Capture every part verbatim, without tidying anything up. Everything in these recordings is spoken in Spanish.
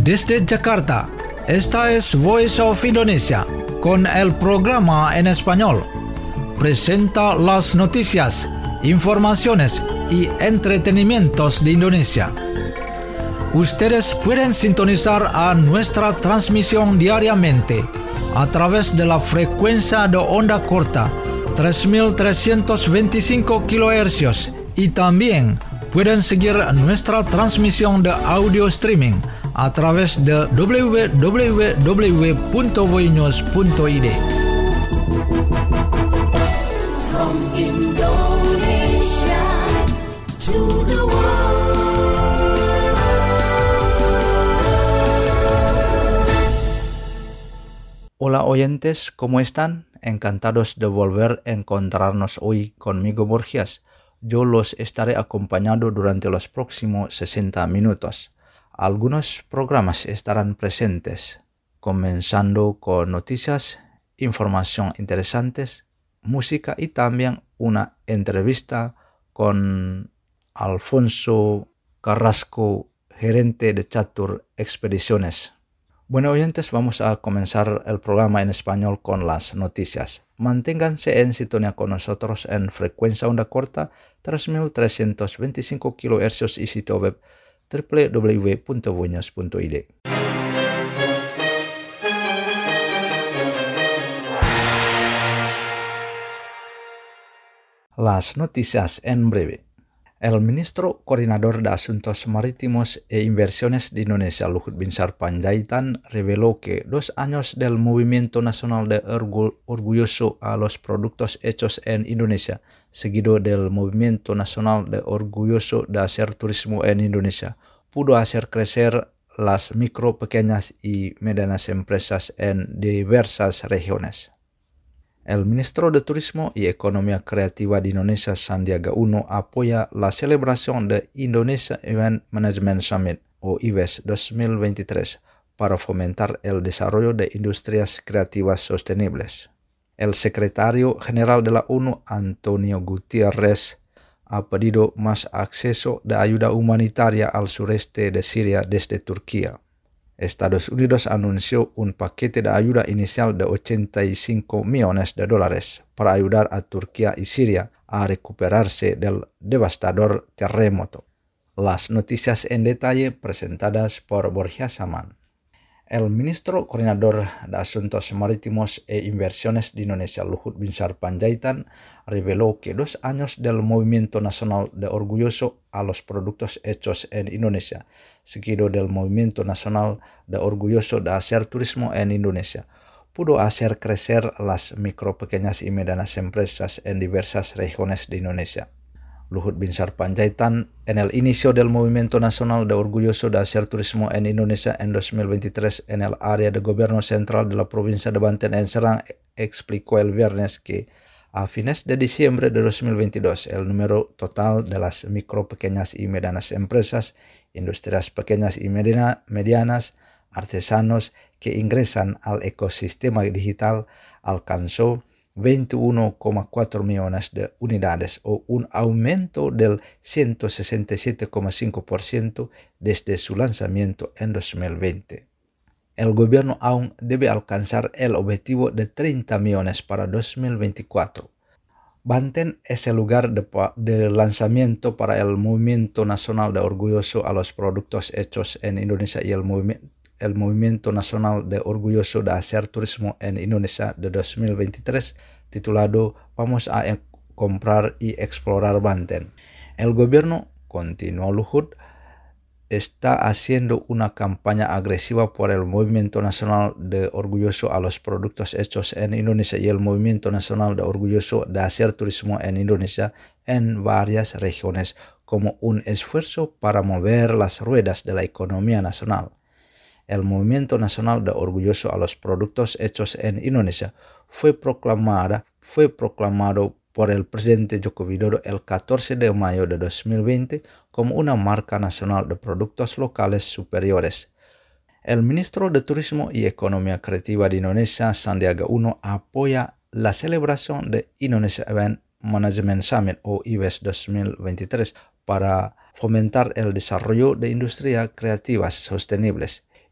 Desde Jakarta, esta es Voice of Indonesia, con el programa en español. Presenta las noticias, informaciones y entretenimientos de Indonesia. Ustedes pueden sintonizar a nuestra transmisión diariamente a través de la frecuencia de onda corta tres mil trescientos veinticinco kilohercios y también pueden seguir nuestra transmisión de audio streaming a través de w w w punto voinews punto i d. From Indonesia to the world. Hola oyentes, ¿cómo están? Encantados de volver a encontrarnos hoy conmigo Borgias. Yo los estaré acompañando durante los próximos sesenta minutos. Algunos programas estarán presentes, comenzando con noticias, información interesantes, música y también una entrevista con Alfonso Carrasco, gerente de Catur Expediciones. Bueno oyentes, vamos a comenzar el programa en español con las noticias. Manténganse en sintonía con nosotros en frecuencia onda corta tres mil trescientos veinticinco kilohercios y sitio web w w w punto voinews punto i d. Las noticias en breve. El ministro coordinador de Asuntos Marítimos e Inversiones de Indonesia, Luhut Binsar Panjaitan, reveló que dos años del Movimiento Nacional de Orgu- Orgulloso a los Productos Hechos en Indonesia, seguido del Movimiento Nacional de Orgulloso de Hacer Turismo en Indonesia, pudo hacer crecer las micro, pequeñas y medianas empresas en diversas regiones. El ministro de Turismo y Economía Creativa de Indonesia, Sandiaga Uno, apoya la celebración de Indonesia Event Management Summit, o I V E S dos mil veintitrés, para fomentar el desarrollo de industrias creativas sostenibles. El secretario general de la ONU, Antonio Guterres, ha pedido más acceso de ayuda humanitaria al sureste de Siria desde Turquía. Estados Unidos anunció un paquete de ayuda inicial de ochenta y cinco millones de dólares para ayudar a Turquía y Siria a recuperarse del devastador terremoto. Las noticias en detalle presentadas por Borja Saman. El ministro coordinador de Asuntos Marítimos e Inversiones de Indonesia, Luhut Binsar Panjaitan, reveló que dos años del Movimiento Nacional de Orgulloso a los Productos Hechos en Indonesia, seguido del Movimiento Nacional de Orgulloso de Hacer Turismo en Indonesia, pudo hacer crecer las micro, pequeñas y medianas empresas en diversas regiones de Indonesia. Luhut Binsar Panjaitan, en el inicio del Movimiento Nacional de Orgulloso de Hacer Turismo en Indonesia en dos mil veintitrés en el área de gobierno central de la provincia de Banten en Serang, explicó el viernes que a fines de diciembre de dos mil veintidós el número total de las micro, pequeñas y medianas empresas, industrias pequeñas y mediana, medianas, artesanos que ingresan al ecosistema digital alcanzó veintiuno coma cuatro millones de unidades o un aumento del ciento sesenta y siete coma cinco por ciento desde su lanzamiento en dos mil veinte. El gobierno aún debe alcanzar el objetivo de treinta millones para dos mil veinticuatro. Banten es el lugar de, de lanzamiento para el Movimiento Nacional de Orgulloso a los Productos Hechos en Indonesia y el movimiento el Movimiento Nacional de Orgulloso de Hacer Turismo en Indonesia de dos mil veintitrés, titulado Vamos a comprar y explorar Banten. El gobierno, continuó Luhut, está haciendo una campaña agresiva por el Movimiento Nacional de Orgulloso a los Productos Hechos en Indonesia y el Movimiento Nacional de Orgulloso de Hacer Turismo en Indonesia en varias regiones como un esfuerzo para mover las ruedas de la economía nacional. El Movimiento Nacional de Orgulloso a los Productos Hechos en Indonesia fue proclamada, fue proclamado por el presidente Joko Widodo el catorce de mayo de dos mil veinte como una marca nacional de productos locales superiores. El ministro de Turismo y Economía Creativa de Indonesia, Sandiaga Uno, apoya la celebración de Indonesia Event Management Summit o I V E S dos mil veintitrés para fomentar el desarrollo de industrias creativas sostenibles.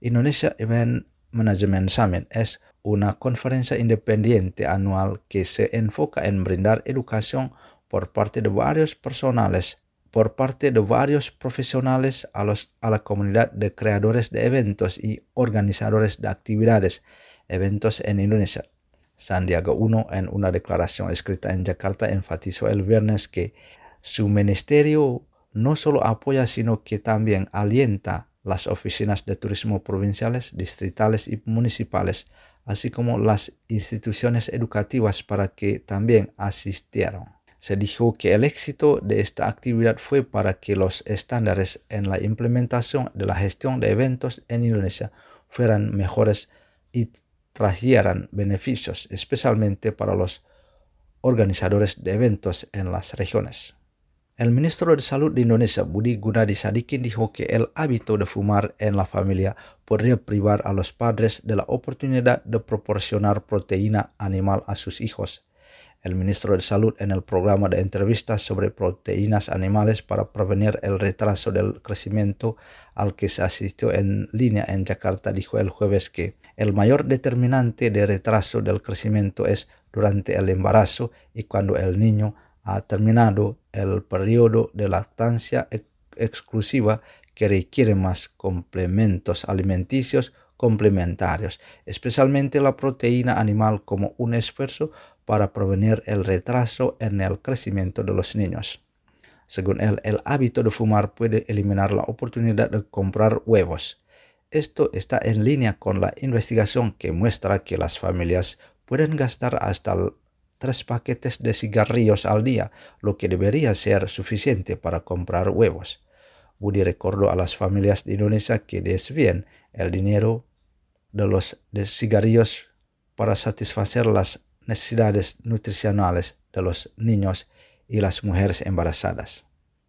Indonesia Event Management Summit es una conferencia independiente anual que se enfoca en brindar educación por parte de varios personales, por parte de varios profesionales a, los, a la comunidad de creadores de eventos y organizadores de actividades, eventos en Indonesia. Sandiaga Uno, en una declaración escrita en Jakarta, enfatizó el viernes que su ministerio no solo apoya, sino que también alienta las oficinas de turismo provinciales, distritales y municipales, así como las instituciones educativas para que también asistieran. Se dijo que el éxito de esta actividad fue para que los estándares en la implementación de la gestión de eventos en Indonesia fueran mejores y trajeran beneficios, especialmente para los organizadores de eventos en las regiones. El ministro de Salud de Indonesia, Budi Gunadi Sadikin, dijo que el hábito de fumar en la familia podría privar a los padres de la oportunidad de proporcionar proteína animal a sus hijos. El ministro de Salud, en el programa de entrevistas sobre proteínas animales para prevenir el retraso del crecimiento al que se asistió en línea en Jakarta, dijo el jueves que el mayor determinante de retraso del crecimiento es durante el embarazo y cuando el niño ha terminado el periodo de lactancia ex exclusiva que requiere más complementos alimenticios complementarios, especialmente la proteína animal, como un esfuerzo para prevenir el retraso en el crecimiento de los niños. Según él, el hábito de fumar puede eliminar la oportunidad de comprar huevos. Esto está en línea con la investigación que muestra que las familias pueden gastar hasta tres paquetes de cigarrillos al día, lo que debería ser suficiente para comprar huevos. Budi recordó a las familias de Indonesia que desvíen el dinero de los de cigarrillos para satisfacer las necesidades nutricionales de los niños y las mujeres embarazadas.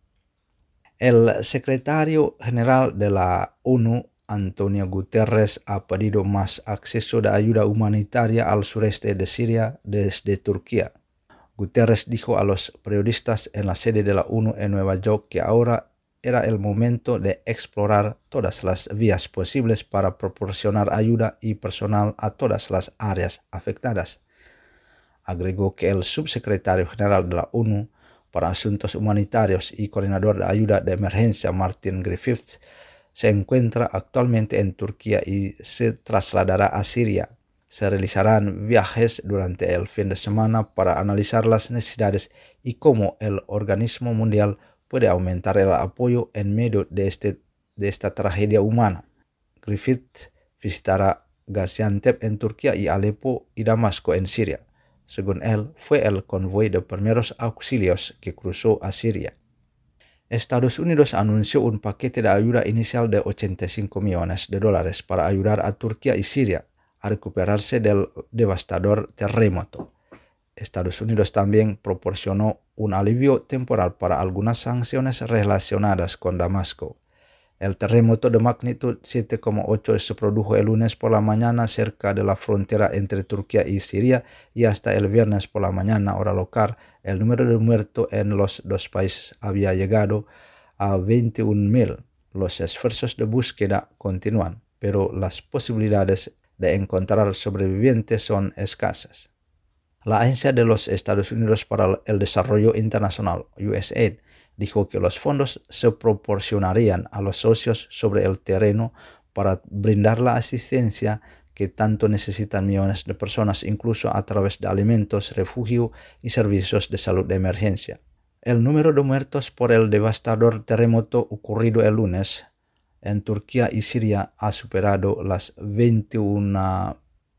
El secretario general de la ONU, Antonio Guterres, ha pedido más acceso de ayuda humanitaria al sureste de Siria desde Turquía. Guterres dijo a los periodistas en la sede de la ONU en Nueva York que ahora era el momento de explorar todas las vías posibles para proporcionar ayuda y personal a todas las áreas afectadas. Agregó que el subsecretario general de la ONU para Asuntos Humanitarios y coordinador de ayuda de emergencia, Martin Griffiths, se encuentra actualmente en Turquía y se trasladará a Siria. Se realizarán viajes durante el fin de semana para analizar las necesidades y cómo el organismo mundial puede aumentar el apoyo en medio de, este, de esta tragedia humana. Griffith visitará Gaziantep en Turquía y Alepo y Damasco en Siria. Según él, fue el convoy de primeros auxilios que cruzó a Siria. Estados Unidos anunció un paquete de ayuda inicial de ochenta y cinco millones de dólares para ayudar a Turquía y Siria a recuperarse del devastador terremoto. Estados Unidos también proporcionó un alivio temporal para algunas sanciones relacionadas con Damasco. El terremoto de magnitud siete coma ocho se produjo el lunes por la mañana cerca de la frontera entre Turquía y Siria y hasta el viernes por la mañana, hora local, el número de muertos en los dos países había llegado a veintiún mil. Los esfuerzos de búsqueda continúan, pero las posibilidades de encontrar sobrevivientes son escasas. La Agencia de los Estados Unidos para el Desarrollo Internacional, U S A I D, dijo que los fondos se proporcionarían a los socios sobre el terreno para brindar la asistencia que tanto necesitan millones de personas, incluso a través de alimentos, refugio y servicios de salud de emergencia. El número de muertos por el devastador terremoto ocurrido el lunes en Turquía y Siria ha superado las veintiún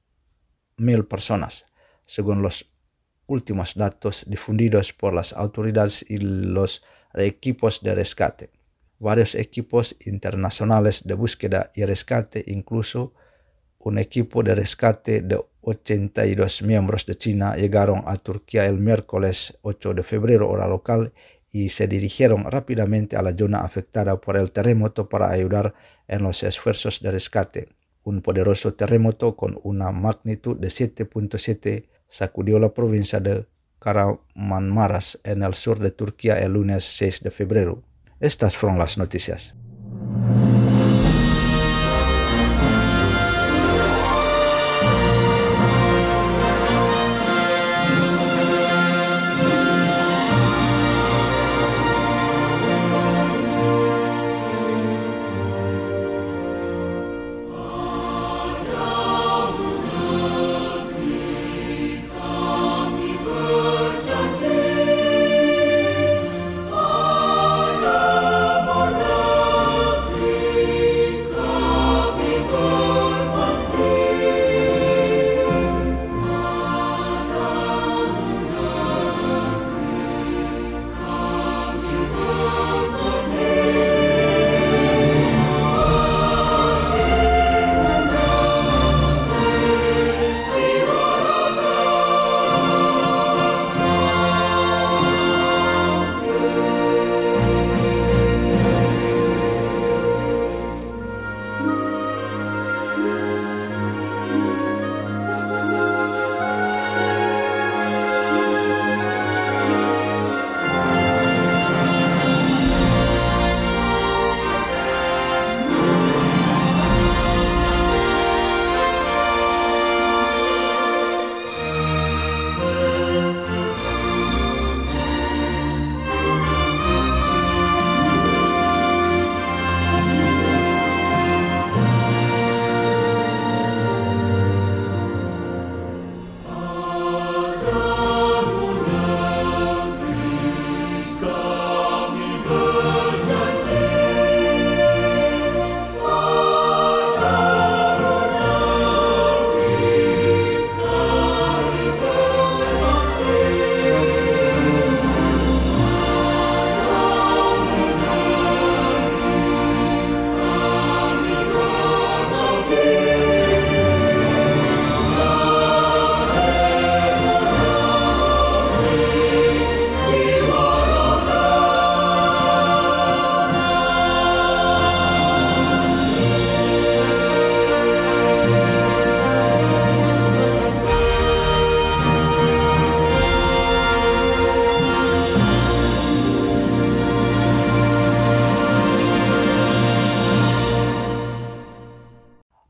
mil personas, según los últimos datos difundidos por las autoridades y los equipos de rescate. Varios equipos internacionales de búsqueda y rescate, incluso un equipo de rescate de ochenta y dos miembros de China, llegaron a Turquía el miércoles ocho de febrero hora local y se dirigieron rápidamente a la zona afectada por el terremoto para ayudar en los esfuerzos de rescate. Un poderoso terremoto con una magnitud de siete punto siete sacudió la provincia de Kahramanmaraş en el sur de Turquía el lunes seis de febrero. Estas fueron las noticias.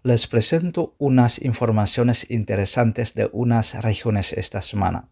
Les presento unas informaciones interesantes de unas regiones esta semana.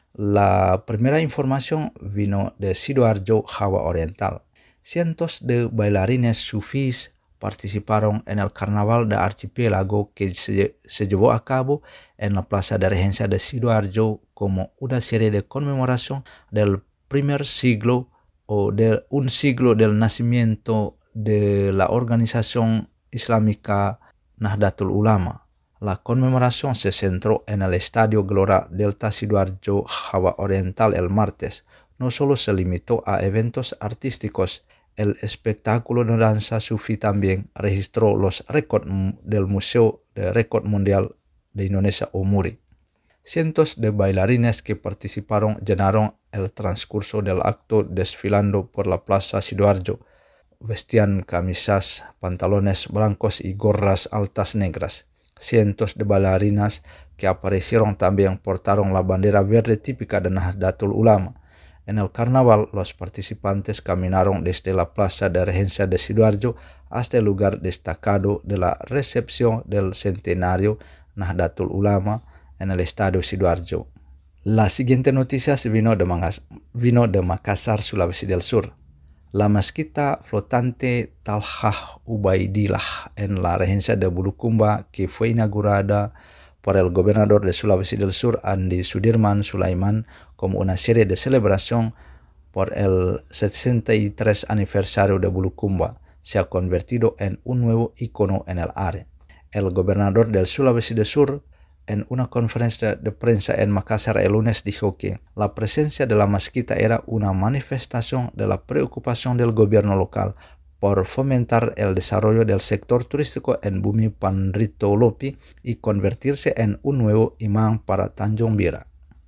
La primera información vino de Sidoarjo, Java Oriental. Cientos de bailarines sufís participaron en el carnaval de archipiélago que se, se llevó a cabo en la Plaza de Regencia de Sidoarjo como una serie de conmemoración del primer siglo o de un siglo del nacimiento de la organización islámica Nahdlatul Ulama. La conmemoración se centró en el Estadio Gelora Delta Sidoarjo, Java Oriental el martes. No solo se limitó a eventos artísticos, el espectáculo de danza sufí también registró los récords del Museo de Récord Mundial de Indonesia o MURI. Cientos de bailarines que participaron llenaron el transcurso del acto desfilando por la Plaza Sidoarjo. Vestían camisas, pantalones blancos y gorras altas negras. Cientos de bailarinas que aparecieron también portaron la bandera verde típica de Nahdlatul Ulama. En el carnaval, los participantes caminaron desde la Plaza de Regencia de Sidoarjo hasta el lugar destacado de la recepción del centenario Nahdlatul Ulama en el Estadio Sidoarjo. La siguiente noticia vino de, Mangas, vino de Makassar, Sulawesi del Sur. La mezquita flotante Talhah Ubaidillah en la Regencia de Bulukumba, que fue inaugurada por el gobernador de Sulawesi del Sur, Andi Sudirman Sulaiman, como una serie de celebración por el sesenta y tres aniversario de Bulukumba, se ha convertido en un nuevo icono en el área. El gobernador del Sulawesi del Sur, en una conferencia de prensa en Makassar el lunes, dijo que la presencia de la mezquita era una manifestación de la preocupación del gobierno local por fomentar el desarrollo del sector turístico en Bumi Panritolopi y convertirse en un nuevo imán para Tanjung Bira.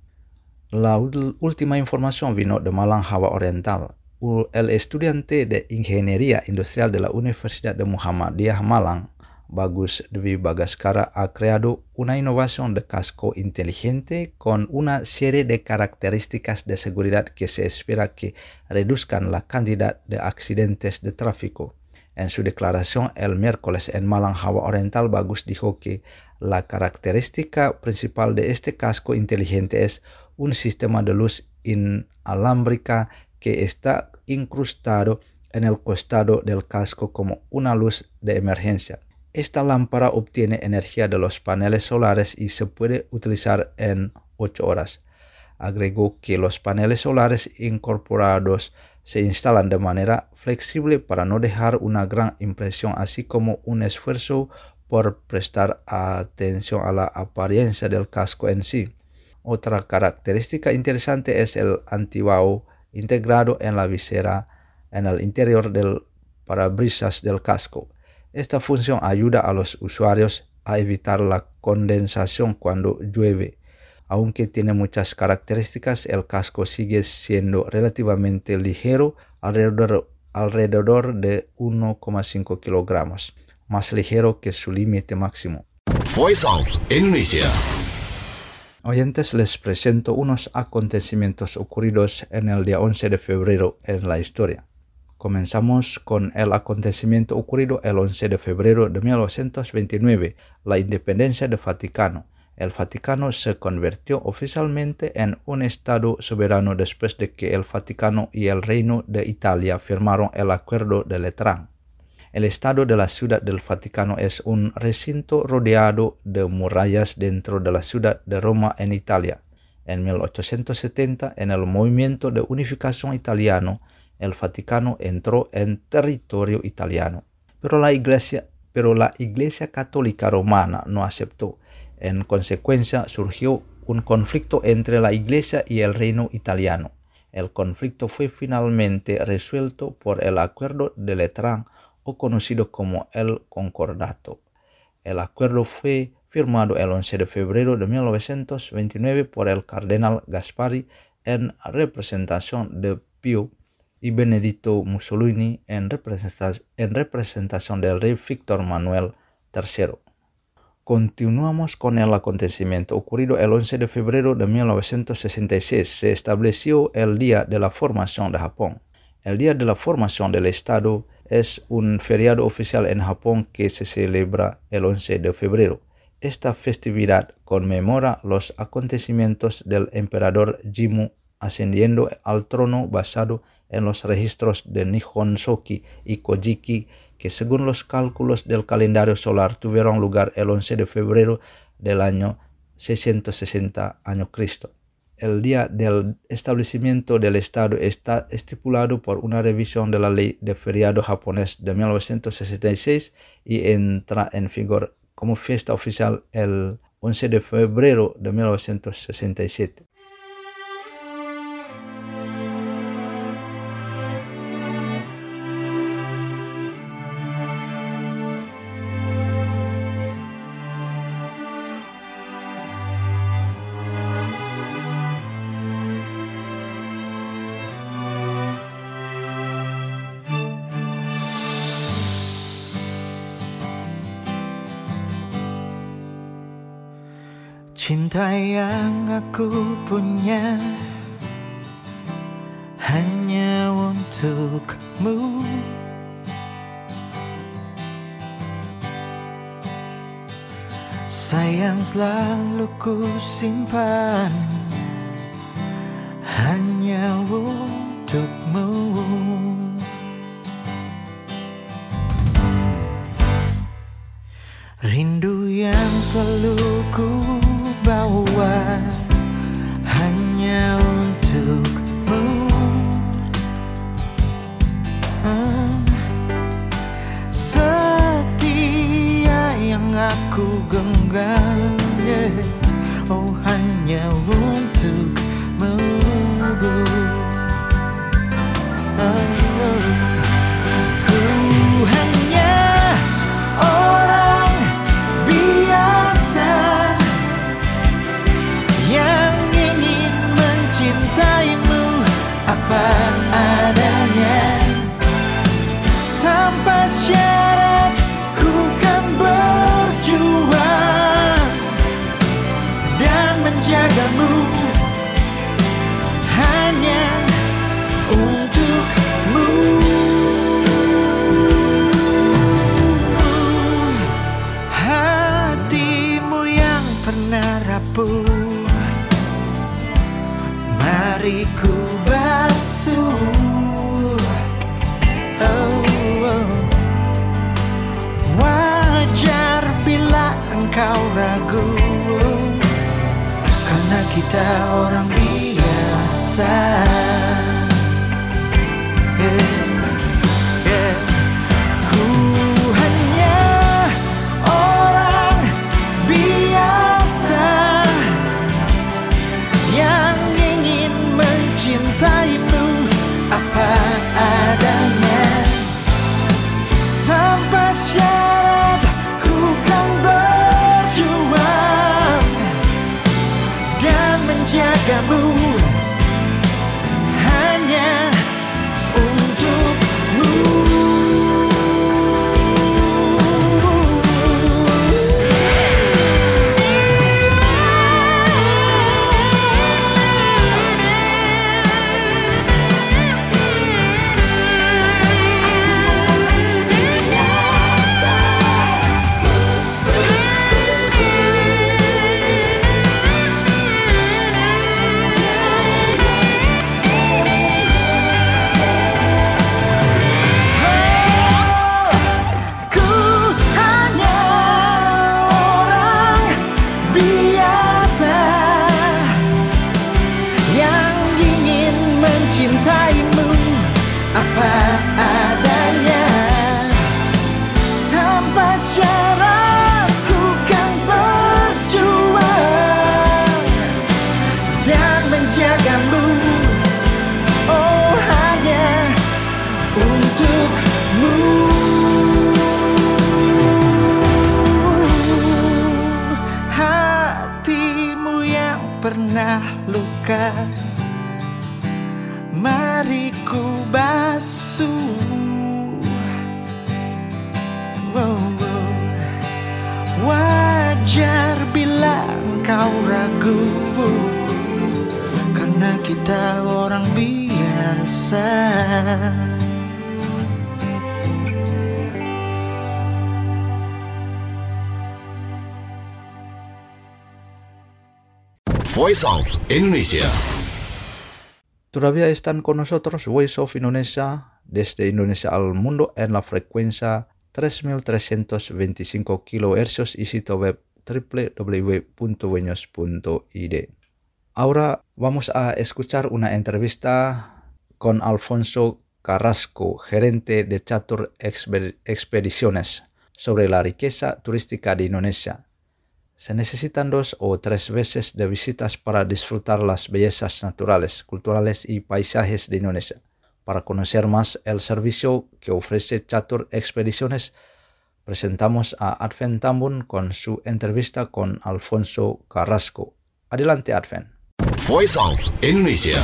La última información vino de Malang, Java Oriental. El estudiante de Ingeniería Industrial de la Universidad de Muhammadiyah Malang, Bagus Dwi Bagaskara, ha creado una innovación de casco inteligente con una serie de características de seguridad que se espera que reduzcan la cantidad de accidentes de tráfico. En su declaración el miércoles en Malang, Java Oriental, Bagus dijo que la característica principal de este casco inteligente es un sistema de luz inalámbrica que está incrustado en el costado del casco como una luz de emergencia. Esta lámpara obtiene energía de los paneles solares y se puede utilizar en ocho horas. Agregó que los paneles solares incorporados se instalan de manera flexible para no dejar una gran impresión, así como un esfuerzo por prestar atención a la apariencia del casco en sí. Otra característica interesante es el antibaho integrado en la visera en el interior del parabrisas del casco. Esta función ayuda a los usuarios a evitar la condensación cuando llueve. Aunque tiene muchas características, el casco sigue siendo relativamente ligero, alrededor, alrededor de uno coma cinco kilogramos, más ligero que su límite máximo. Voice of Indonesia. Oyentes, les presento unos acontecimientos ocurridos en el día once de febrero en la historia. Comenzamos con el acontecimiento ocurrido el once de febrero de mil novecientos veintinueve, la independencia del Vaticano. El Vaticano se convirtió oficialmente en un estado soberano después de que el Vaticano y el Reino de Italia firmaron el Acuerdo de Letrán. El estado de la Ciudad del Vaticano es un recinto rodeado de murallas dentro de la ciudad de Roma en Italia. En mil ochocientos setenta, en el movimiento de unificación italiano, el Vaticano entró en territorio italiano, pero la Iglesia, pero la Iglesia Católica Romana no aceptó. En consecuencia, surgió un conflicto entre la Iglesia y el Reino italiano. El conflicto fue finalmente resuelto por el Acuerdo de Letrán, o conocido como el Concordato. El acuerdo fue firmado el once de febrero de mil novecientos veintinueve por el cardenal Gaspari en representación de Pío y Benedetto Mussolini en, representa en representación del rey Víctor Manuel tercero. Continuamos con el acontecimiento ocurrido el once de febrero de mil novecientos sesenta y seis. Se estableció el Día de la Formación de Japón. El Día de la Formación del Estado es un feriado oficial en Japón que se celebra el once de febrero. Esta festividad conmemora los acontecimientos del emperador Jimmu ascendiendo al trono basado en los registros de Nihon Shoki y Kojiki, que según los cálculos del calendario solar tuvieron lugar el once de febrero del año seiscientos sesenta año Cristo. El día del establecimiento del Estado está estipulado por una revisión de la ley de feriado japonés de mil novecientos sesenta y seis y entra en vigor como fiesta oficial el once de febrero de mil novecientos sesenta y siete. Cinta yang aku punya hanya untukmu. Sayang selalu ku simpan hanya untukmu. Rindu yang selalu ku bawa hanya untukmu. hmm. Setia yang aku genggam, yeah. Oh hanya untukmu. oh, oh. Ku hanya orang biasa yang ingin mencintaimu apa adanya, tanpa syarat ku kan berjuang dan menjagamu hanya untukmu. Hatimu yang pernah rapuh mari ku basuh. oh, oh. Wajar bila engkau ragu, karena kita orang biasa. yeah, yeah. Ku hanya orang biasa yang ingin mencintaimu apa adanya, tanpa syarat ku kan berjuang dan menjagamu hanya untukmu. Cintaimu apa adanya, tanpa syarat ku kan berjuang dan menjagamu oh hanya untukmu. Hatimu yang pernah luka mari ku basuh. wow, wow. Wajar bila engkau ragu, karena kita orang biasa. Voice of Indonesia. Todavía están con nosotros Voice of Indonesia desde Indonesia al mundo en la frecuencia tres mil trescientos veinticinco kilohercios y sitio web doble u doble u doble u punto wenews punto i d. Ahora vamos a escuchar una entrevista con Alfonso Carrasco, gerente de Catur Expediciones, sobre la riqueza turística de Indonesia. Se necesitan dos o tres veces de visitas para disfrutar las bellezas naturales, culturales y paisajes de Indonesia. Para conocer más el servicio que ofrece Catur Expediciones, presentamos a Adven Tambun con su entrevista con Alfonso Carrasco. Adelante, Adven. Voice of Indonesia.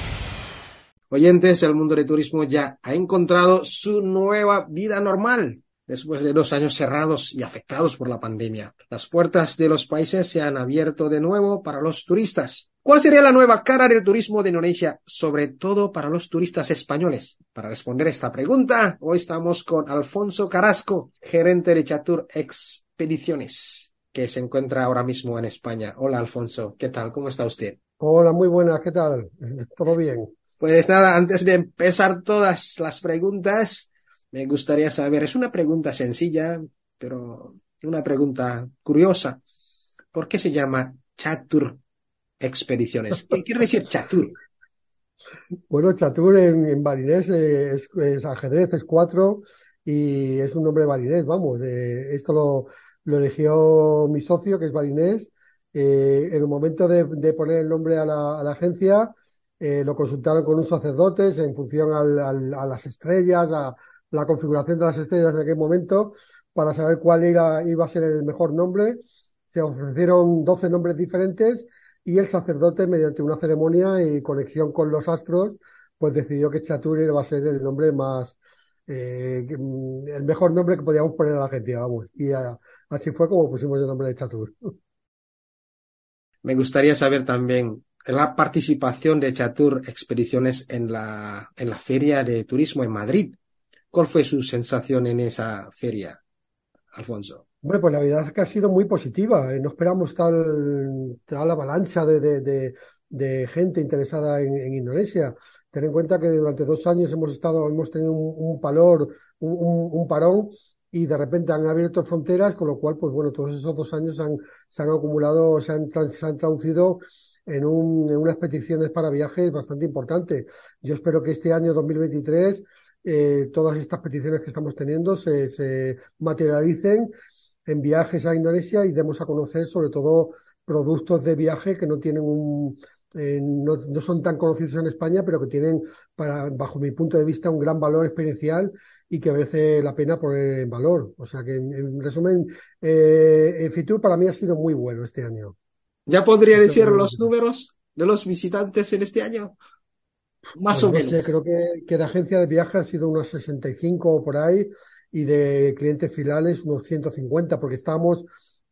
Oyentes, el mundo del turismo ya ha encontrado su nueva vida normal. Después de dos años cerrados y afectados por la pandemia, las puertas de los países se han abierto de nuevo para los turistas. ¿Cuál sería la nueva cara del turismo de Indonesia, sobre todo para los turistas españoles? Para responder esta pregunta, hoy estamos con Alfonso Carrasco, gerente de Catur Expediciones, que se encuentra ahora mismo en España. Hola, Alfonso, ¿qué tal? ¿Cómo está usted? Hola, muy buenas, ¿qué tal? ¿Todo bien? Pues nada, antes de empezar todas las preguntas, me gustaría saber, es una pregunta sencilla, pero una pregunta curiosa. ¿Por qué se llama Catur Expediciones? ¿Qué quiere decir Catur? Bueno, Catur en, en balinés eh, es, es ajedrez, es cuatro y es un nombre balinés, vamos. Eh, esto lo, lo eligió mi socio, que es balinés. Eh, en el momento de, de poner el nombre a la, a la agencia, eh, lo consultaron con unos sacerdotes en función al, al, a las estrellas, a la configuración de las estrellas en aquel momento, para saber cuál era, iba a ser el mejor nombre. Se ofrecieron doce nombres diferentes y el sacerdote, mediante una ceremonia y conexión con los astros, pues decidió que Catur iba a ser el nombre más, eh, el mejor nombre que podíamos poner a la agencia, vamos. Y a, así fue como pusimos el nombre de Catur. Me gustaría saber también la participación de Catur Expediciones en la, en la Feria de Turismo en Madrid. ¿Cuál fue su sensación en esa feria, Alfonso? Bueno, pues la verdad es que ha sido muy positiva. No esperamos tal, tal avalancha de, de, de, de gente interesada en, en Indonesia. Ten en cuenta que durante dos años hemos estado, hemos tenido un, un palor, un, un, un parón, y de repente han abierto fronteras, con lo cual, pues bueno, todos esos dos años han, se han acumulado, se han, se han traducido en, un, en unas peticiones para viajes bastante importantes. Yo espero que este año dos mil veintitrés eh, todas estas peticiones que estamos teniendo se, se materialicen en viajes a Indonesia y demos a conocer sobre todo productos de viaje que no tienen un, eh, no, no son tan conocidos en España, pero que tienen, para, bajo mi punto de vista, un gran valor experiencial y que merece la pena poner en valor. O sea que, en, en resumen, eh, el Fitur para mí ha sido muy bueno este año. ¿Ya podría decir los números de los visitantes en este año? Más Pues o no menos. sé, creo que, que de agencia de viaje han sido unos sesenta y cinco o por ahí, y de clientes finales unos ciento cincuenta, porque estamos,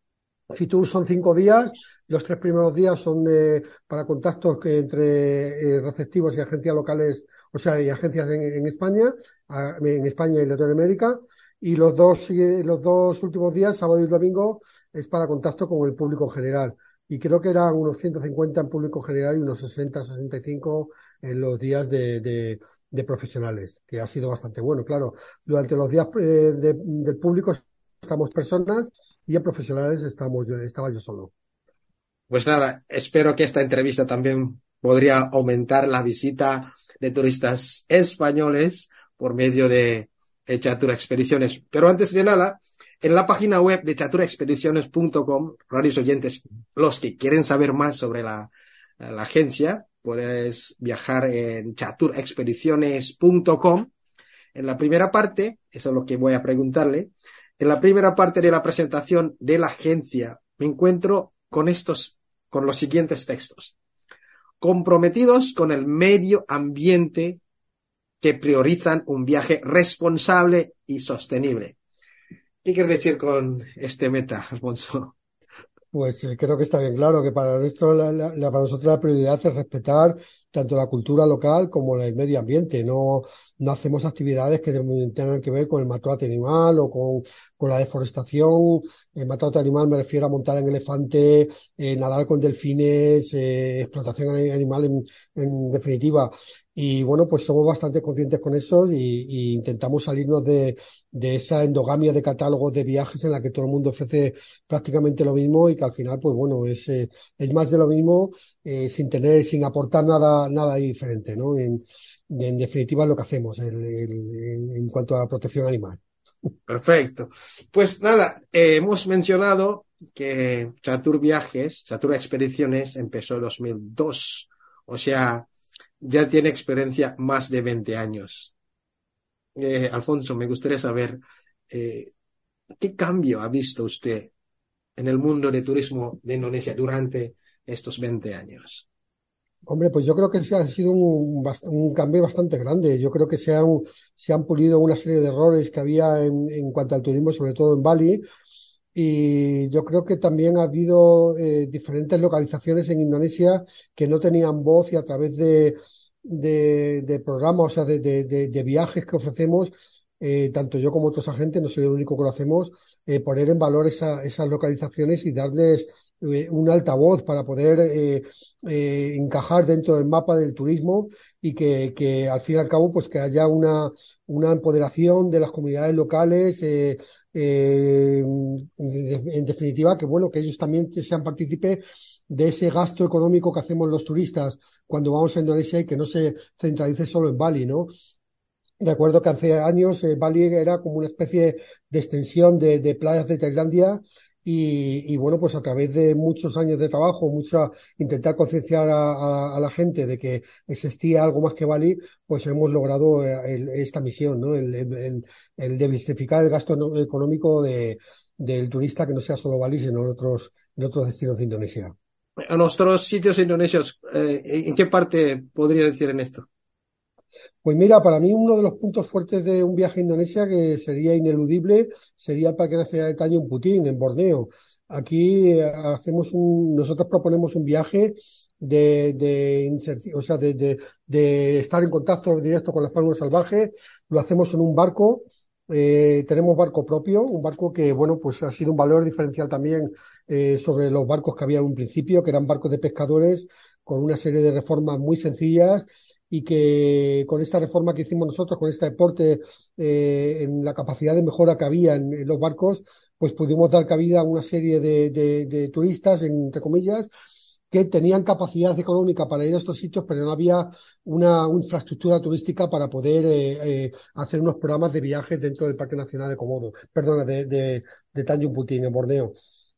Fitur son cinco días, los tres primeros días son de, para contactos que entre eh, receptivos y agencias locales, o sea, y agencias en, en España, a, en España y Latinoamérica, y los dos, los dos últimos días, sábado y domingo, es para contacto con el público en general. Y creo que eran unos ciento cincuenta en público general y unos sesenta, sesenta y cinco en los días de, de, de profesionales, que ha sido bastante bueno, claro. Durante los días eh, de, del público estamos personas y en profesionales estamos yo, estaba yo solo. Pues nada, espero que esta entrevista también podría aumentar la visita de turistas españoles por medio de, de Catur Expediciones. Pero antes de nada, en la página web de catur expediciones punto com, radios oyentes, los que quieren saber más sobre la, la agencia, puedes viajar en catur expediciones punto com. En la primera parte, eso es lo que voy a preguntarle, en la primera parte de la presentación de la agencia me encuentro con estos, con los siguientes textos. Comprometidos con el medio ambiente, que priorizan un viaje responsable y sostenible. ¿Qué quiere decir con este meta, Alfonso? Pues eh, creo que está bien claro que para, nuestro, la, la, la, para nosotros la prioridad es respetar tanto la cultura local como el medio ambiente. No, no hacemos actividades que tengan que ver con el maltrato animal o con, con la deforestación. El maltrato animal me refiero a montar en elefante, eh, nadar con delfines, eh, explotación animal en, en definitiva. Y bueno, pues somos bastante conscientes con eso y, y intentamos salirnos de, de esa endogamia de catálogos de viajes en la que todo el mundo ofrece prácticamente lo mismo y que al final, pues bueno, es, eh, es más de lo mismo eh, sin tener, sin aportar nada, nada diferente, ¿no? En, en definitiva es lo que hacemos el, el, en, en cuanto a protección animal. Perfecto. Pues nada, eh, hemos mencionado que Chatur Viajes, Chatur Expediciones empezó en dos mil dos, o sea, ya tiene experiencia más de veinte años. Eh, Alfonso, me gustaría saber eh, qué cambio ha visto usted en el mundo de turismo de Indonesia durante estos veinte años. Hombre, pues yo creo que sí ha sido un, bast- un cambio bastante grande. Yo creo que se han, se han pulido una serie de errores que había en, en cuanto al turismo, sobre todo en Bali. Y yo creo que también ha habido eh, diferentes localizaciones en Indonesia que no tenían voz y a través de, de, de programas, o sea, de, de, de, de viajes que ofrecemos, eh, tanto yo como otros agentes, no soy el único que lo hacemos, eh, poner en valor esa, esas localizaciones y darles eh, un altavoz para poder eh, eh, encajar dentro del mapa del turismo y que, que al fin y al cabo pues que haya una, una empoderación de las comunidades locales, eh, eh, en, en definitiva que bueno que ellos también sean partícipes de ese gasto económico que hacemos los turistas cuando vamos a Indonesia y que no se centralice solo en Bali, ¿no? Recuerdo que hace años eh, Bali era como una especie de extensión de, de playas de Tailandia y, y bueno, pues a través de muchos años de trabajo, mucha intentar concienciar a, a- a la gente de que existía algo más que Bali, pues hemos logrado eh, el- esta misión, ¿no? El, el, el, el diversificar el gasto no- económico de, del turista que no sea solo Bali, sino en otros, en otros destinos de Indonesia. En nuestros sitios indonesios, eh, ¿en qué parte podría decir en esto? Pues mira, para mí uno de los puntos fuertes de un viaje a Indonesia que sería ineludible sería el Parque Nacional de Tanjung Puting, en Borneo. Aquí eh, hacemos un, nosotros proponemos un viaje de, de inserci- o sea, de, de, de estar en contacto directo con la fauna salvaje. Lo hacemos en un barco. Eh, tenemos barco propio, un barco que, bueno, pues ha sido un valor diferencial también eh, sobre los barcos que había en un principio, que eran barcos de pescadores con una serie de reformas muy sencillas y que con esta reforma que hicimos nosotros, con este aporte eh, en la capacidad de mejora que había en, en los barcos, pues pudimos dar cabida a una serie de, de, de turistas, entre comillas, que tenían capacidad económica para ir a estos sitios, pero no había una, una infraestructura turística para poder eh, eh, hacer unos programas de viajes dentro del Parque Nacional de Komodo, perdona, de, de, de Tanjung Puting, en Borneo.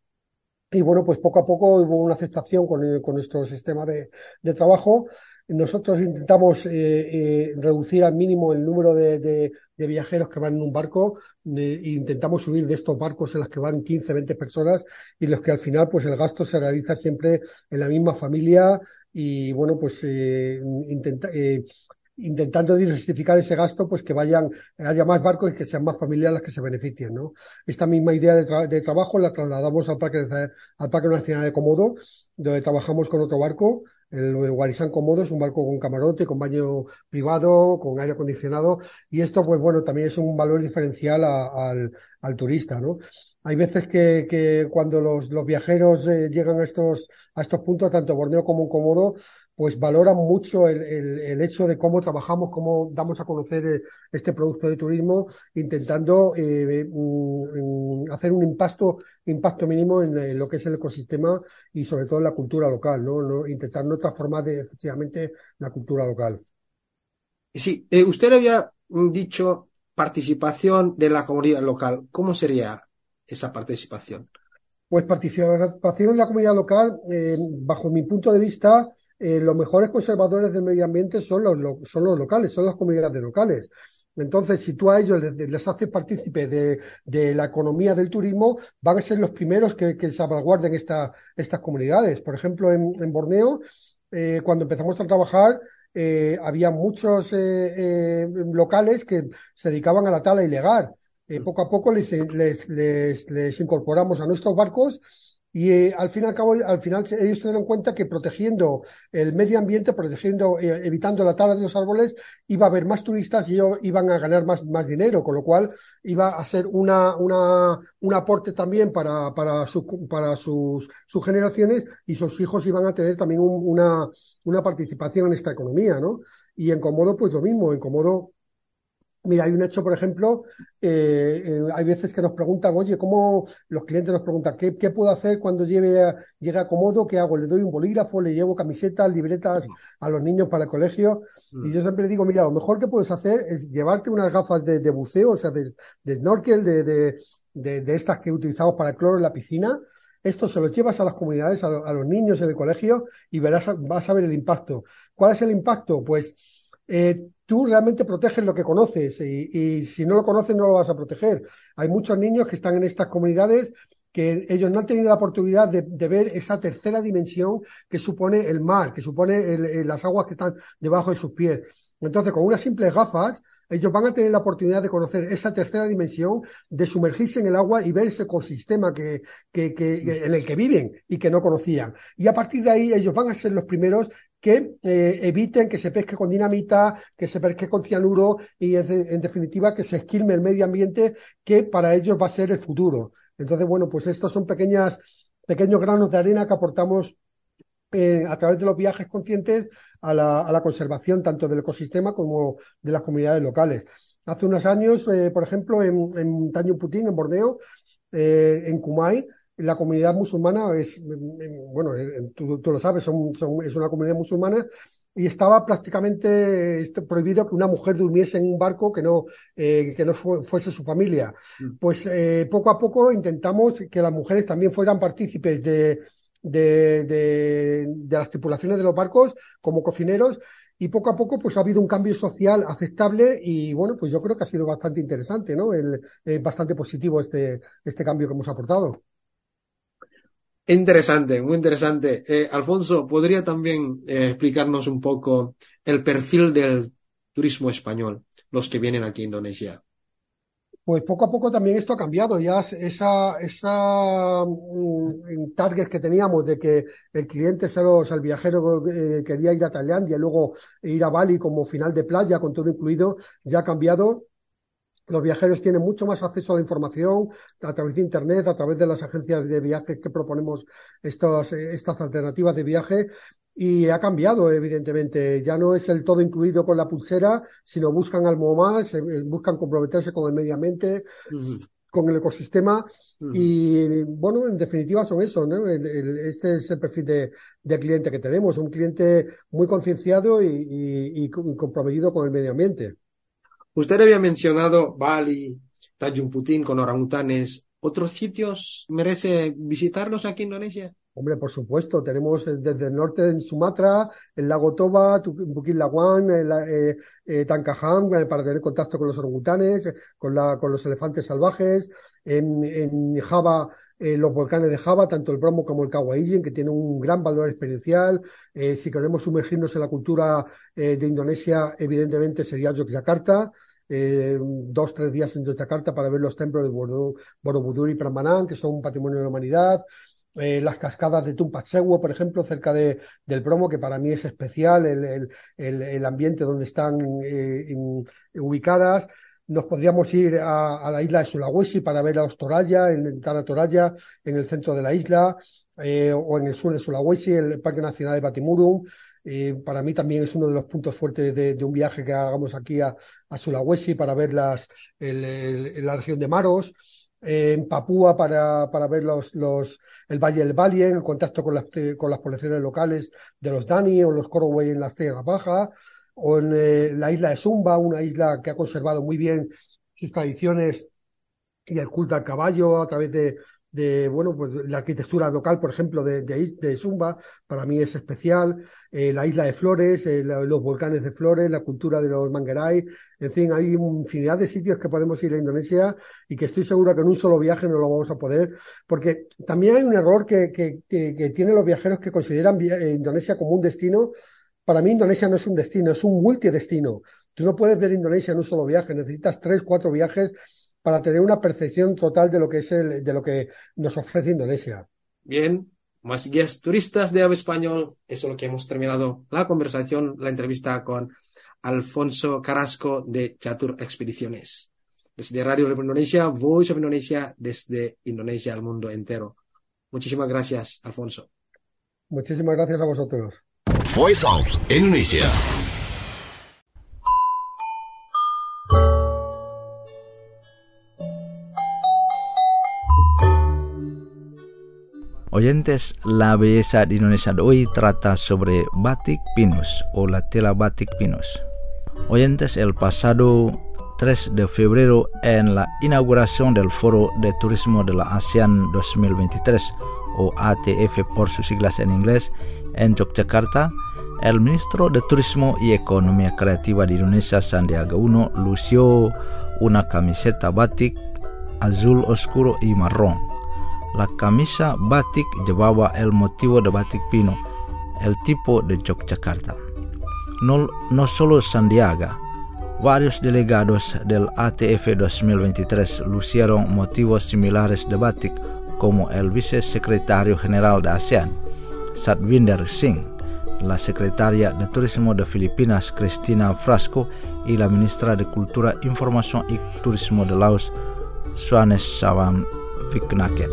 Y bueno, pues poco a poco hubo una aceptación con, el- con nuestro sistema de, de trabajo. Nosotros intentamos eh, eh, reducir al mínimo el número de, de- de viajeros que van en un barco. eh, e intentamos subir de estos barcos en los que van quince, veinte personas y los que al final pues el gasto se realiza siempre en la misma familia y bueno, pues eh, intenta- eh, intentando diversificar ese gasto, pues que vayan, haya más barcos y que sean más familias las que se beneficien, ¿no? Esta misma idea de, tra- de trabajo la trasladamos al Parque, al Parque Nacional de Komodo, donde trabajamos con otro barco, el, el Warisan Komodo, es un barco con camarote, con baño privado, con aire acondicionado, y esto, pues bueno, también es un valor diferencial a- al, al turista, ¿no? Hay veces que, que cuando los, los viajeros eh, llegan a estos, a estos puntos, tanto Borneo como en Komodo, pues valoran mucho el, el, el hecho de cómo trabajamos, cómo damos a conocer eh, este producto de turismo, intentando eh, mm, mm, hacer un impacto, impacto mínimo en, eh, lo que es el ecosistema y sobre todo en la cultura local, ¿no? No- intentar no transformar de, efectivamente la cultura local. Y sí, eh, usted había mm, dicho participación de la comunidad local. ¿Cómo sería esa participación? Pues participación en la comunidad local, eh, bajo mi punto de vista, eh, los mejores conservadores del medio ambiente son los, lo- son los locales, son las comunidades locales. Entonces, si tú a ellos les, les haces partícipe de, de la economía del turismo, van a ser los primeros que, que salvaguarden esta, estas comunidades. Por ejemplo, en, en Borneo, eh, cuando empezamos a trabajar, eh, había muchos eh, eh, locales que se dedicaban a la tala ilegal. Eh, poco a poco les, les, les, les incorporamos a nuestros barcos Y eh, al fin y al cabo, al final se- ellos se dieron cuenta que protegiendo el medio ambiente, protegiendo, eh, evitando la tala de los árboles, iba a haber más turistas y ellos iban a ganar más, más dinero, con lo cual iba a ser una, una, un aporte también para, para, su- para sus, sus generaciones, y sus hijos iban a tener también un- una, una participación en esta economía, ¿no? Y en Komodo, pues lo mismo, en Komodo. Mira, hay un hecho, por ejemplo, eh, eh, hay veces que nos preguntan, oye, ¿cómo los clientes nos preguntan, ¿qué, qué puedo hacer cuando lleve a, llegue a Komodo? ¿Qué hago? ¿Le doy un bolígrafo? ¿Le llevo camisetas, libretas a los niños para el colegio? Y yo siempre digo, mira, lo mejor que puedes hacer es llevarte unas gafas de, de buceo, o sea, de, de snorkel, de, de, de, de estas que utilizamos para el cloro en la piscina. Esto se lo llevas a las comunidades, a, lo- a los niños en el colegio, y verás, vas a ver el impacto. ¿Cuál es el impacto? Pues eh, tú realmente proteges lo que conoces, y, y si no lo conoces no lo vas a proteger. Hay muchos niños que están en estas comunidades que ellos no han tenido la oportunidad de, de ver esa tercera dimensión que supone el mar, que supone el- el- las aguas que están debajo de sus pies. Entonces, con unas simples gafas, ellos van a tener la oportunidad de conocer esa tercera dimensión, de sumergirse en el agua y ver ese ecosistema que, que, que, que- en el que viven y que no conocían. Y a partir de ahí, ellos van a ser los primeros que eh, eviten que se pesque con dinamita, que se pesque con cianuro y, en, en definitiva, que se esquilme el medio ambiente, que para ellos va a ser el futuro. Entonces, bueno, pues estos son pequeñas, pequeños granos de arena que aportamos eh, a través de los viajes conscientes a la, a la conservación tanto del ecosistema como de las comunidades locales. Hace unos años, eh, por ejemplo, en, en Tanjung Puting, en Borneo, eh, en Kumai, la comunidad musulmana es, eh, bueno, eh, tú, tú lo sabes, son, son- es una comunidad musulmana, y estaba prácticamente este, prohibido que una mujer durmiese en un barco que no, eh, que no fu- fuese su familia. Pues eh, poco a poco intentamos que las mujeres también fueran partícipes de, de, de, de las tripulaciones de los barcos como cocineros, y poco a poco pues ha habido un cambio social aceptable, y bueno, pues yo creo que ha sido bastante interesante, ¿no? El, eh, bastante positivo este, este cambio que hemos aportado. Interesante, muy interesante. Eh, Alfonso, ¿podría también eh, explicarnos un poco el perfil del turismo español, los que vienen aquí a Indonesia? Pues poco a poco también esto ha cambiado. Ya esa, esa mm, target que teníamos de que el cliente, se los, el viajero eh, quería ir a Tailandia y luego ir a Bali como final de playa con todo incluido, ya ha cambiado. Los viajeros tienen mucho más acceso a la información a través de Internet, a través de las agencias de viajes que proponemos estas, estas alternativas de viaje, y ha cambiado, evidentemente. Ya no es el todo incluido con la pulsera, sino buscan algo más, eh, buscan comprometerse con el medio ambiente, Ujú, con el ecosistema, ujú. y bueno, en definitiva son eso, ¿no? El- el- este es el perfil de, de cliente que tenemos, un cliente muy concienciado y, y- y comprometido con el medio ambiente. Usted había mencionado Bali, Tanjung Putin con orangutanes. ¿Otros sitios merece visitarlos aquí en Indonesia? Hombre, por supuesto, tenemos eh, desde el norte en Sumatra, el lago Toba, Tu- Bukit Lawang, el, eh, eh, Tankahang, eh, para tener contacto con los orangutanes, eh, con, la, con los elefantes salvajes. En, en Java, eh, los volcanes de Java, tanto el Bromo como el Kawaijen, que tienen un gran valor experiencial. Eh, si queremos sumergirnos en la cultura eh, de Indonesia, evidentemente sería Yogyakarta. Eh, dos, tres días en Yogyakarta para ver los templos de Borobudur Borobudur y Prambanan, que son un patrimonio de la humanidad. Eh, las cascadas de Tumpak Sewu, por ejemplo, cerca de, del Bromo, que para mí es especial, el, el, el, el ambiente donde están eh, in- ubicadas. Nos podríamos ir a, a la isla de Sulawesi para ver a los Toraya, en Tanah Toraya, en el centro de la isla, eh, o en el sur de Sulawesi, el Parque Nacional de Batimurum. Eh, para mí también es uno de los puntos fuertes de, de un viaje que hagamos aquí a, a Sulawesi para ver las, el, el- la región de Maros. Eh, en Papúa para, para ver los, los, el Valle del Balien, el contacto con las, con las poblaciones locales de los Dani o los Korowai en las Tierras Bajas, o en eh, la isla de Sumba, una isla que ha conservado muy bien sus tradiciones y el culto al caballo a través de, de bueno, pues la arquitectura local, por ejemplo, de, de, de Sumba, para mí es especial. Eh, la isla de Flores, eh, la, los volcanes de Flores, la cultura de los Manggarai, en fin, hay infinidad de sitios que podemos ir a Indonesia, y que estoy seguro que en un solo viaje no lo vamos a poder, porque también hay un error que, que, que, que tienen los viajeros que consideran via- eh, Indonesia como un destino. Para mí Indonesia no es un destino, es un multidestino. Tú no puedes ver Indonesia en un solo viaje, necesitas tres, cuatro viajes para tener una percepción total de lo que es el, de lo que nos ofrece Indonesia. Bien, más guías turistas de habla español. Eso es lo que hemos terminado la conversación, la entrevista con Alfonso Carrasco de Catur Expediciones. Desde Radio Republik Indonesia, Voice of Indonesia, desde Indonesia al mundo entero. Muchísimas gracias, Alfonso. Muchísimas gracias a vosotros. Voice of Indonesia. Oyentes, la belleza de Indonesia de hoy trata sobre batik pinus o la tela batik pinus. Oyentes, el pasado tres de febrero, en la inauguración del Foro de Turismo de la ASEAN dos mil veintitrés, o A T F por sus siglas en inglés, en Yogyakarta, el ministro de Turismo y Economía Creativa de Indonesia, Sandiaga Uno, lució una camiseta batik azul oscuro y marrón. La camisa batik llevaba el motivo de batik pino, el tipo de Yogyakarta. No, no solo Sandiaga, varios delegados del A T F dos mil veintitrés lucieron motivos similares de batik, como el vicesecretario general de ASEAN, Satvinder Singh, la secretaria de Turismo de Filipinas, Cristina Frasco, y la ministra de Cultura, Información y Turismo de Laos, Swanesawan Viknaken.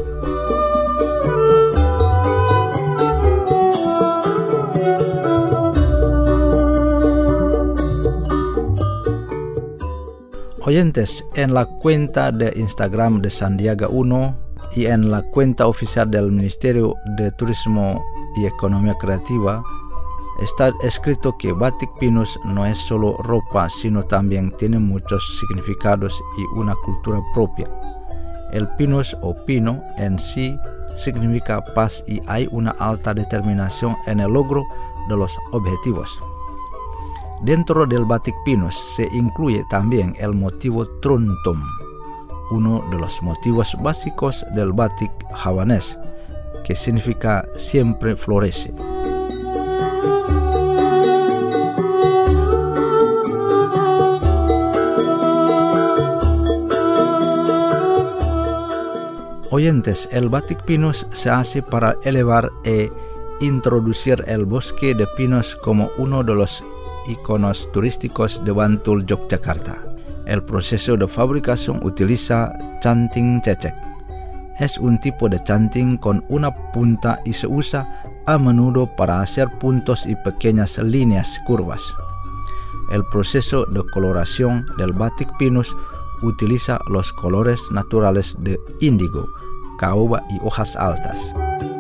Oyentes, en la cuenta de Instagram de Sandiaga Uno y en la cuenta oficial del Ministerio de Turismo y Economía Creativa está escrito que batik pinus no es solo ropa, sino también tiene muchos significados y una cultura propia. El pinus o pino en sí significa paz y hay una alta determinación en el logro de los objetivos. Dentro del batik pinus se incluye también el motivo truntum, uno de los motivos básicos del batik javanés, que significa siempre florece. Oyentes, el batik pinus se hace para elevar e introducir el bosque de pinos como uno de los iconos turísticos de Bantul, Yogyakarta. El proceso de fabricación utiliza canting cecek. Es un tipo de canting con una punta y se usa a menudo para hacer puntos y pequeñas líneas curvas. El proceso de coloración del batik pinus utiliza los colores naturales de índigo, caoba y hojas altas.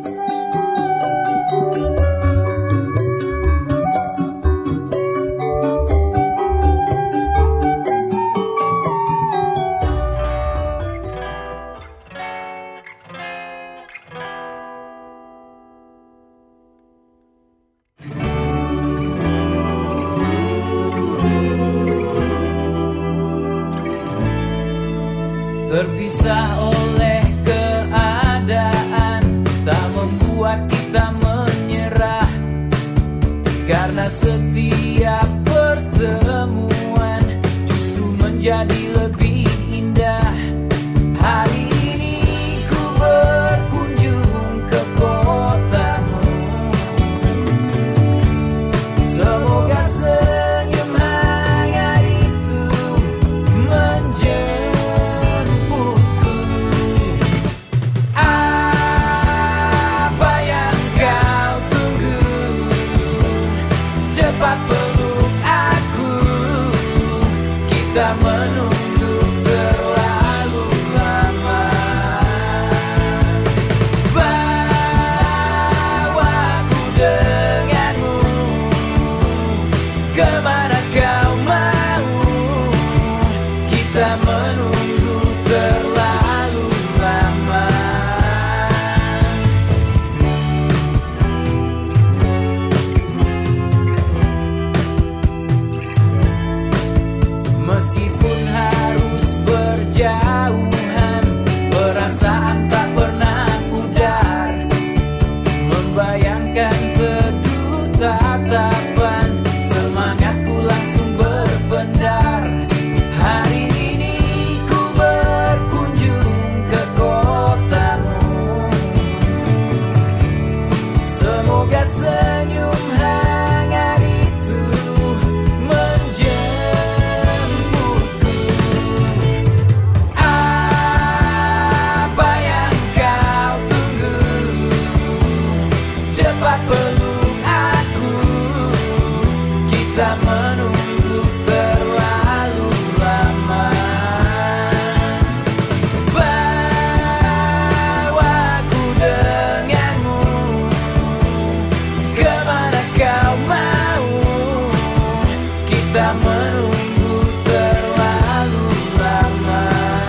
Terpisah oleh keadaan tak membuat kita menyerah, karena setiap pertemuan justru menjadi lebih indah. Hari ini ku berkunjung ke kotamu, semoga senyum hangat itu menjadi tak menunggu terlalu lama. Bawaku denganmu kemana kau mau, kita menunggu terlalu lama. Meskipun harus berjauhan, perasaan tak pernah pudar. Membayangkan kedua tatapan, semangatku langsung berpendar. Hari ini ku berkunjung ke kotamu, kita menunggu terlalu lama. Bawaku denganmu, kemana kau mau? Kita menunggu terlalu lama.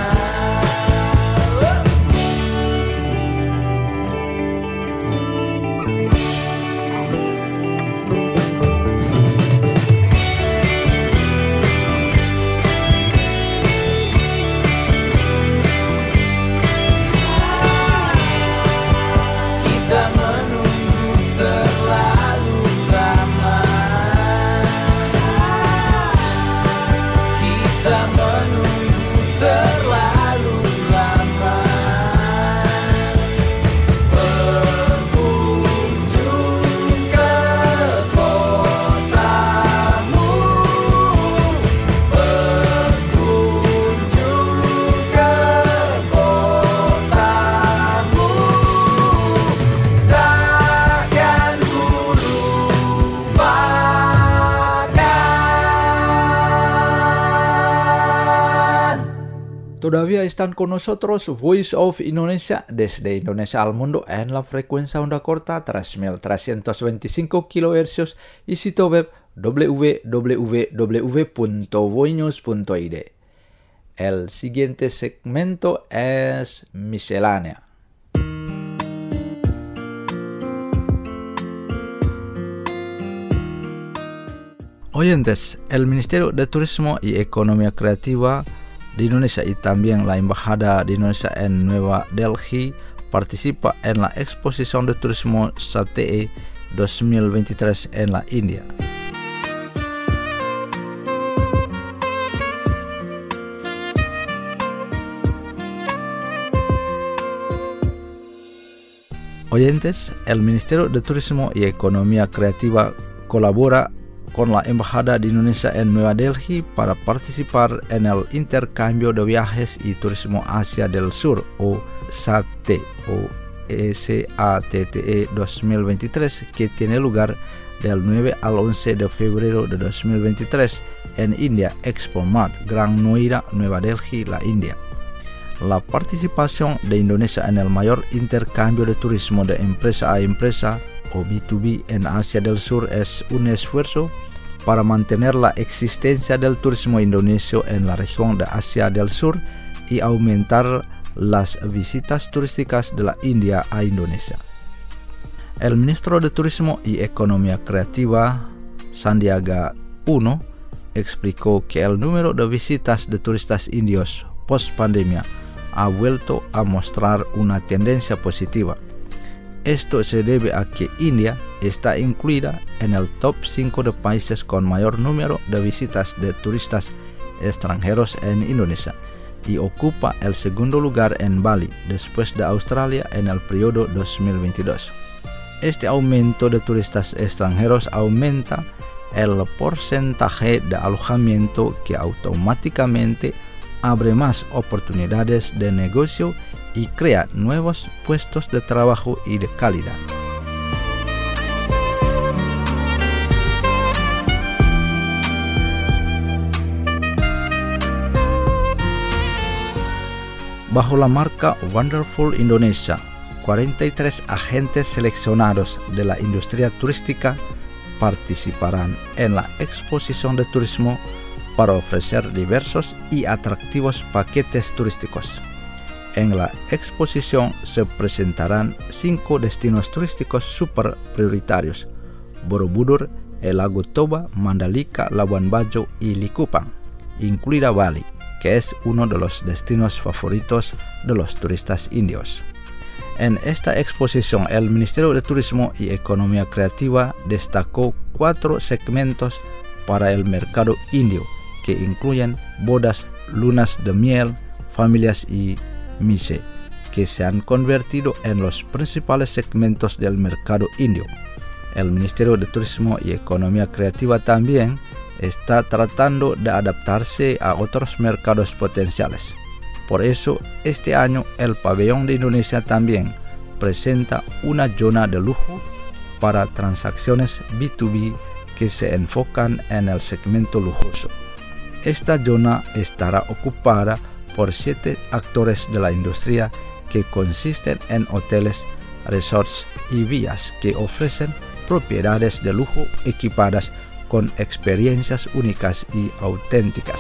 Kita menunggu terlalu lama. Kita menunggu terlalu lama. Berkunjung ke kotamu, berkunjung ke kotamu. Takkan ku lupakan. Todavía están con nosotros Voice of Indonesia desde Indonesia al mundo en la frecuencia onda corta tres mil trescientos veinticinco kilohercios y sitio web w w w punto voinews punto i d. El siguiente segmento es miscelánea. Oyentes, el Ministerio de Turismo y Economía Creativa de Indonesia y también la Embajada de Indonesia en Nueva Delhi participa en la Exposición de Turismo S A T E dos mil veintitrés en la India. Oyentes, el Ministerio de Turismo y Economía Creativa colabora con la Embajada de Indonesia en Nueva Delhi para participar en el Intercambio de Viajes y Turismo Asia del Sur o S A T o S A T T E dos mil veintitrés, que tiene lugar del nueve al once de febrero de dos mil veintitrés en India Expo Mart, Gran Noida, Nueva Delhi, la India. La participación de Indonesia en el mayor intercambio de turismo de empresa a empresa o B dos B en Asia del Sur es un esfuerzo para mantener la existencia del turismo indonesio en la región de Asia del Sur y aumentar las visitas turísticas de la India a Indonesia. El ministro de Turismo y Economía Creativa, Sandiaga Uno, explicó que el número de visitas de turistas indios post pandemia ha vuelto a mostrar una tendencia positiva. Esto se debe a que India está incluida en el top cinco de países con mayor número de visitas de turistas extranjeros en Indonesia y ocupa el segundo lugar en Bali después de Australia en el periodo dos mil veintidós. Este aumento de turistas extranjeros aumenta el porcentaje de alojamiento que automáticamente abre más oportunidades de negocio y crea nuevos puestos de trabajo y de calidad. Bajo la marca Wonderful Indonesia, cuarenta y tres agentes seleccionados de la industria turística participarán en la exposición de turismo para ofrecer diversos y atractivos paquetes turísticos. En la exposición se presentarán cinco destinos turísticos super prioritarios: Borobudur, el lago Toba, Mandalika, Labuan Bajo y Likupang, incluida Bali, que es uno de los destinos favoritos de los turistas indios. En esta exposición, el Ministerio de Turismo y Economía Creativa destacó cuatro segmentos para el mercado indio, que incluyen bodas, lunas de miel, familias y mise, que se han convertido en los principales segmentos del mercado indio. El Ministerio de Turismo y Economía Creativa también está tratando de adaptarse a otros mercados potenciales. Por eso, este año el pabellón de Indonesia también presenta una zona de lujo para transacciones B dos B que se enfocan en el segmento lujoso. Esta zona estará ocupada por siete actores de la industria que consisten en hoteles, resorts y villas que ofrecen propiedades de lujo equipadas con experiencias únicas y auténticas.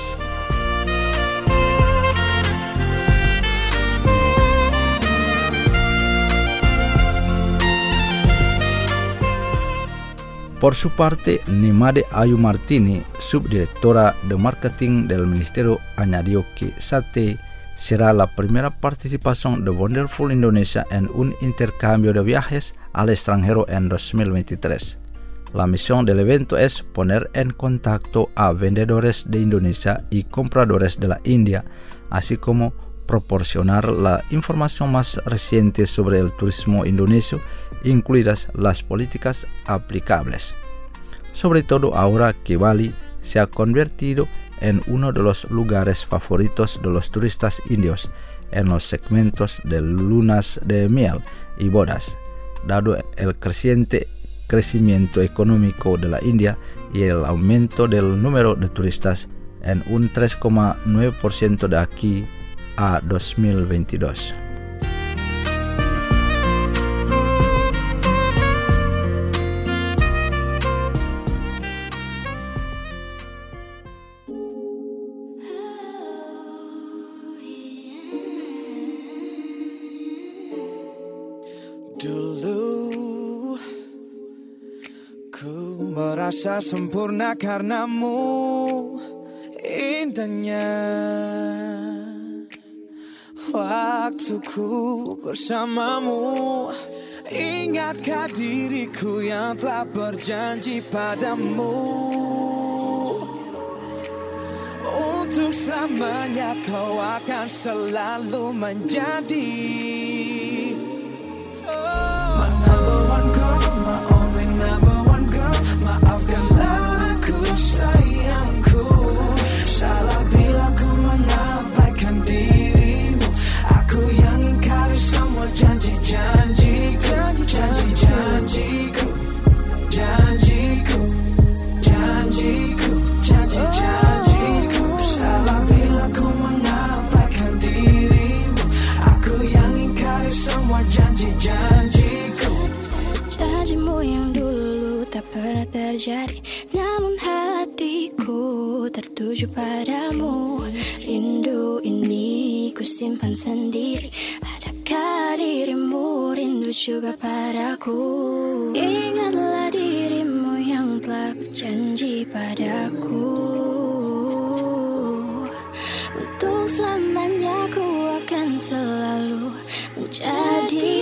Por su parte, Nimade Ayu Martini, subdirectora de marketing del Ministerio, añadió que S A T E será la primera participación de Wonderful Indonesia en un intercambio de viajes al extranjero en dos mil veintitrés. La misión del evento es poner en contacto a vendedores de Indonesia y compradores de la India, así como proporcionar la información más reciente sobre el turismo indonesio, incluidas las políticas aplicables. Sobre todo ahora que Bali se ha convertido en uno de los lugares favoritos de los turistas indios en los segmentos de lunas de miel y bodas, dado el creciente crecimiento económico de la India y el aumento del número de turistas en un tres coma nueve por ciento de aquí a dos mil veintidós. Dulu ku merasa sempurna karenamu, indahnya waktuku bersamamu. Ingatkah diriku yang telah berjanji padamu untuk selamanya kau akan selalu menjadi my number one girl, my only number one girl. Maafkanlah aku sayangku, salah bila ku mengabaikan dirimu. Aku yang ingkari semua janji-janjiku, janji-janjiku, janjiku, janjiku, janji-janjiku. Salah bila ku mengabaikan dirimu. Aku yang ingkari semua janji-janjiku. Janjimu yang dulu tak pernah terjadi, namun hatiku tertuju padamu. Rindu ini ku simpan sendiri. Adakah dirimu rindu juga padaku? Ingatlah dirimu yang telah berjanji padaku. Untuk selamanya ku akan selalu menjadi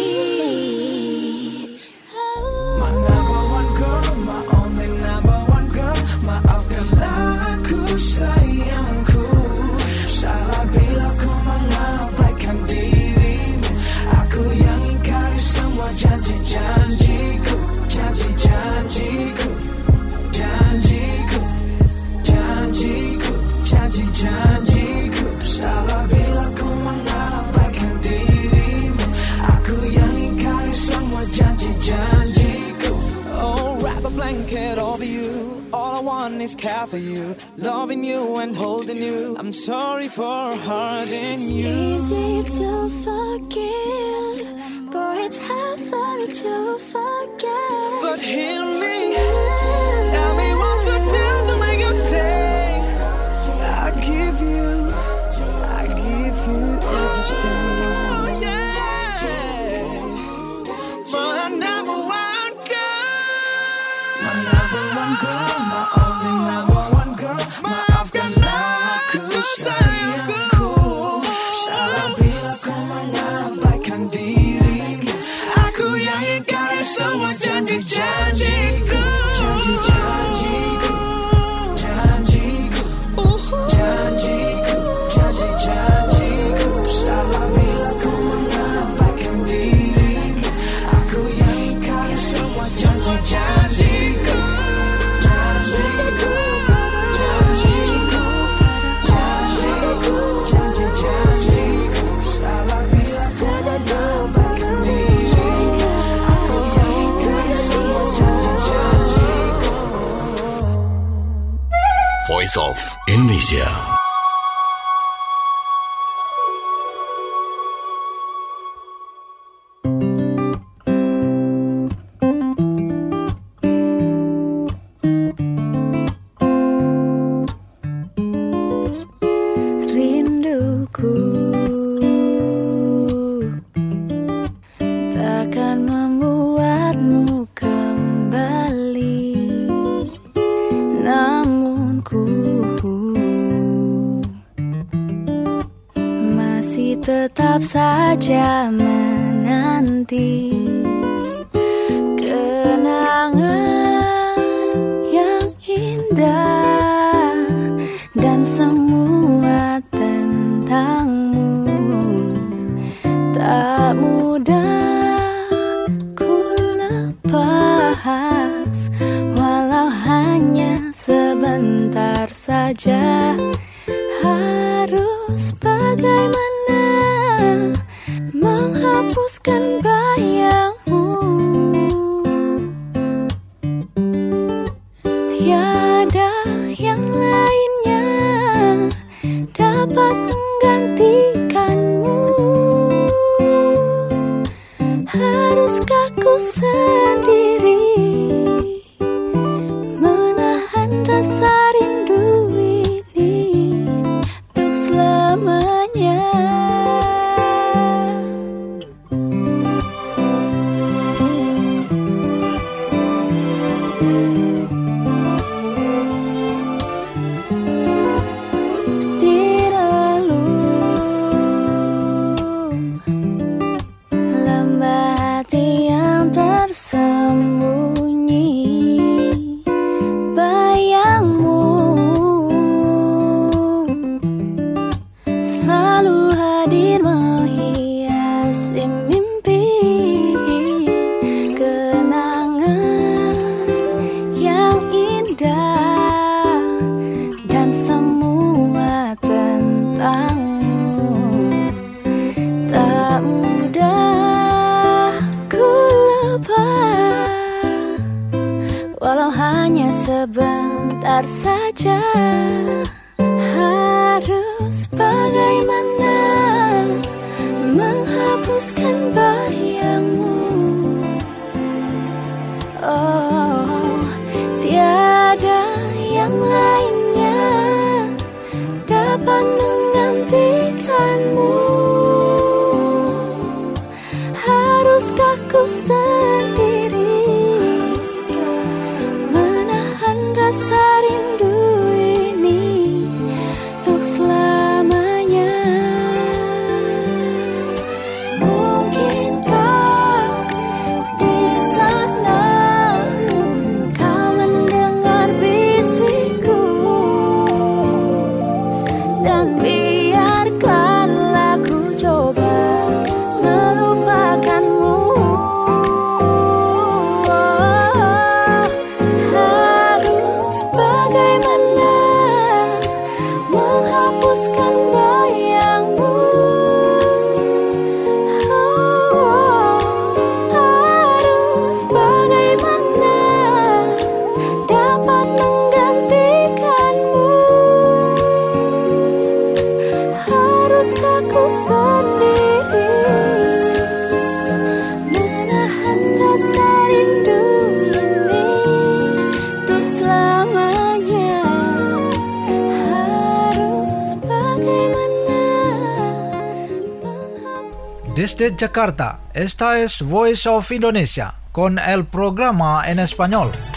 my number one girl, my only number one girl. Maafkanlah aku sayangku, salah bila ku mengabaikan dirimu. Aku yang ingkari semua janji-janjiku, janji-janjiku, janjiku, janjiku, janji-janjiku. Salah bila ku mengabaikan dirimu. Aku yang ingkari semua janji-janjiku. Oh, wrap a blanket over you. All I want is care for you, loving you and holding you. I'm sorry for hurting you. It's easy to forgive, boy, it's hard for me to forget. But hear me, tell me what to do to make you stay. I give you, I give you everything. Oh, yeah. My number one girl, my number one girl, my only number one girl. Maafkanlah aku sayangku, salah bila ku mengabaikan dirimu. Aku yang ingkari semua janji-janjiku, janji-janjiku, Voice of Indonesia. Rinduku takkan membuatmu kembali, namun ku masih tetap saja menanti kenangan yang indah dan semua tentangmu. Tak mudah ku lepas, walau hanya sebentar saja. Harus bagaimana menghapuskan bayangmu? Tiada yang lainnya dapat menggantikanmu. Haruskah ku sendiri menahan rasa rindu ini untuk selamanya? Di relung lembah hati yang tersembunyi, bayangmu selalu hadir menghiasi mimpi. Kenangan yang indah dan semua tentangmu. Tak mudah ku lepas, walau hanya sebentar saja. Harus bagaimana menghapuskan bayangmu? Oh, tiada yang lainnya dapat menggantikanmu. Haruskah ku sendiri menahan rasa rindu ini untuk selamanya? Mungkinkah di sana kau mendengar bisikku, dan biarkanlah ku coba melupakanmu. Harus bagaimana menghapuskan bayangmu? Harus bagaimana dapat menggantikanmu? Haruskah ku sendiri menahan rasa rindu ini untuk selamanya? Harus bagaimana menghapuskan. Desde Jakarta, esta es Voice of Indonesia con el programa en español.